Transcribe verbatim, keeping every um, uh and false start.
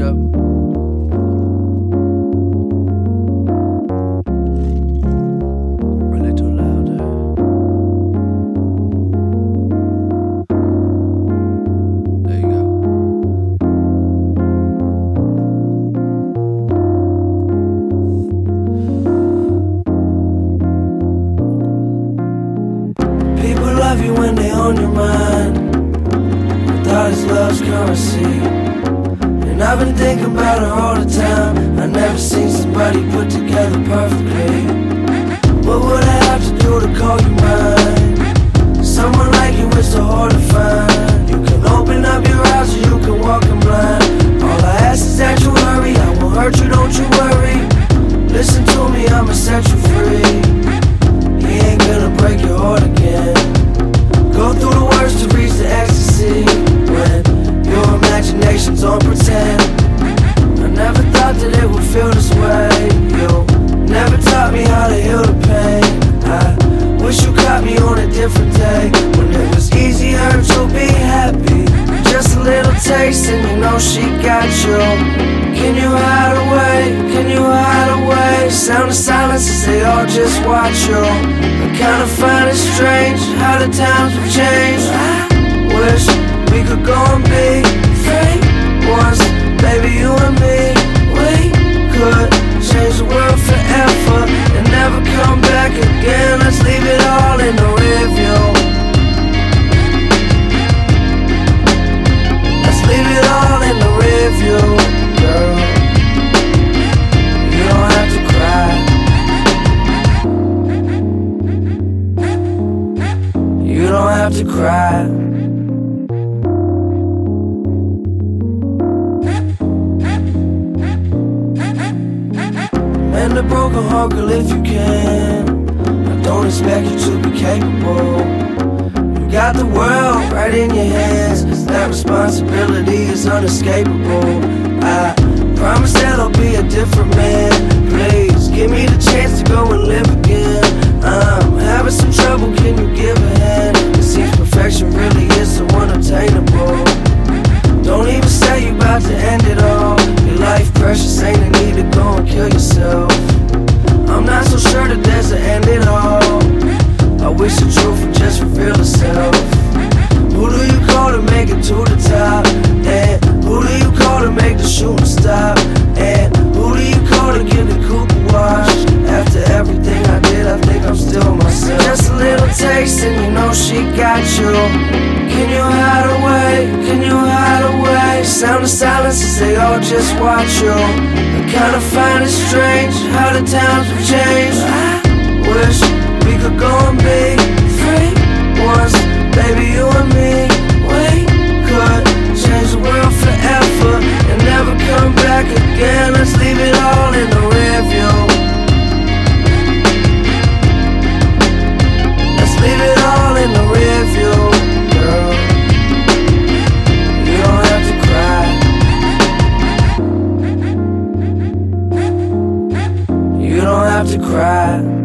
up. A little louder. There you go. People love you when they on your mind. Thought is love's currency. And I've been thinking about her all the time. I never seen somebody put together perfectly. What would I have to do to call you mine? Someone like you is so hard to find. You can open up your eyes or you can walk in blind. All I ask is that you hurry. I won't hurt you, don't you worry. Listen to me, I'ma set you free. He ain't gonna break your heart again. Go through the worst to reach the ecstasy. When your imagination's on pretend. I never thought that it would feel this way. You never taught me how to heal the pain. I wish you caught me on a different day, when it was easier to be happy. Just a little taste and you know she got you. Can you hide away? Can you hide away? Sound of silence as they all just watch you. I kinda find it strange how the times have changed. I wish we could go and be free once, baby, you and me. We could change the world forever and never come back again. Let's leave it all in the rearview. Let's leave it all in the rearview, girl. You don't have to cry. You don't have to cry. Mend a broken heart, girl, if you can. I don't expect you to be capable. You got the world right in your hands. That responsibility is unescapable. I promise that I'll be a different man. Please, give me the chance to go and live again. I'm having some trouble, can you give a hand? It seems perfection really is so unattainable. Don't even say you about to end it all. Your life precious, ain't a need to go and kill yourself. I'm not so sure that there's an end at all. I wish the truth would just reveal itself. Who do you call to make it to the top? And who do you call to make the shooting stop? And who do you call to give the coupe a wash? After everything I did, I think I'm still myself. Just a little taste and you know she got you. Can you hide away? Can you hide away? Sound of silence as they all just watch you. I kinda find it strange how the times have changed. I wish we could go and be free once, baby, you and me. We could change the world forever and never come back again. Let's leave it all in the rearview. Let's leave it all in the rearview, girl. You don't have to cry. You don't have to cry.